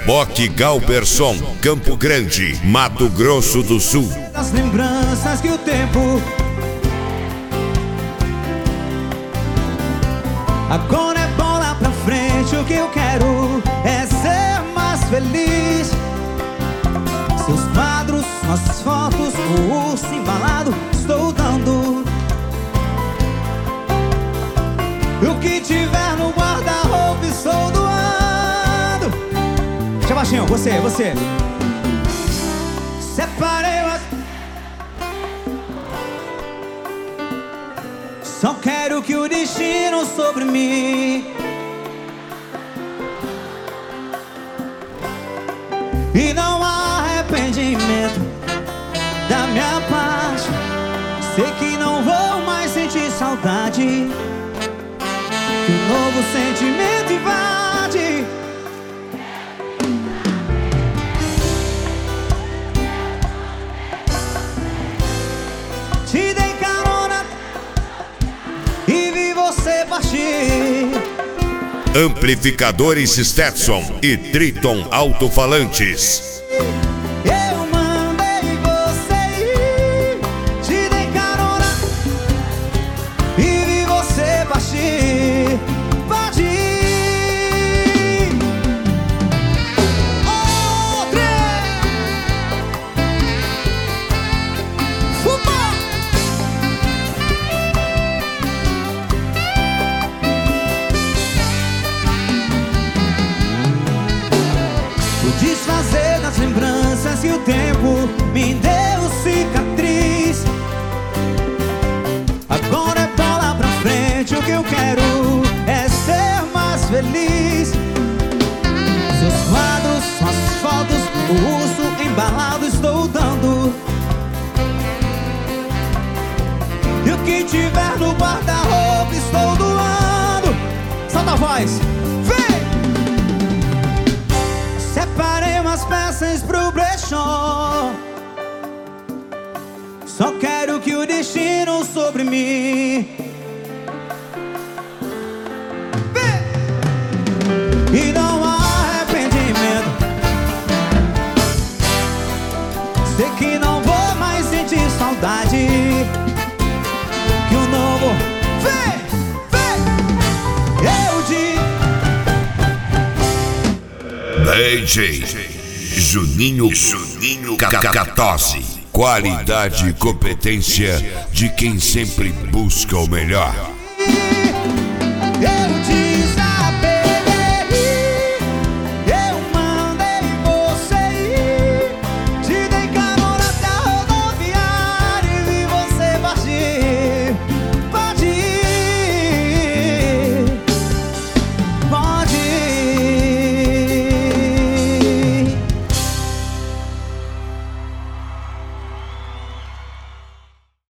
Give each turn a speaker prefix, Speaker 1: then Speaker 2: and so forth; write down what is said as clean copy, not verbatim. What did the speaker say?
Speaker 1: Reboque Galberson, Campo Grande, Mato Grosso do Sul.
Speaker 2: As lembranças que o tempo agora é bola pra frente. O que eu quero é ser mais feliz. Seus quadros, suas fotos, o urso embalado, estou dando. O que tiver no guarda-roupa estou doando. Deixa baixinho, você. Separei as... Só quero que o destino sobre mim e não há arrependimento da minha parte. Sei que não vou mais sentir saudade, que um novo sentimento invade. Te dei carona e vi você partir.
Speaker 1: Amplificadores Stetson e Triton Alto-Falantes.
Speaker 2: Eu mandei você ir, te dei carona e vi você partir. Partir. Outra. Vou desfazer das lembranças que o tempo me deu cicatriz. Agora é bola pra frente. O que eu quero é ser mais feliz. Seus quadros, suas fotos, o urso embalado estou dando. E o que tiver no guarda-roupa estou doando. Solta a voz, vem! Separei umas peças pro brechó. Só quero que o destino sobre mim e não há arrependimento. Sei que não vou mais sentir saudade, que o novo vem. Eu
Speaker 1: DJ Juninho Cacatose. Qualidade e competência de quem sempre busca o melhor.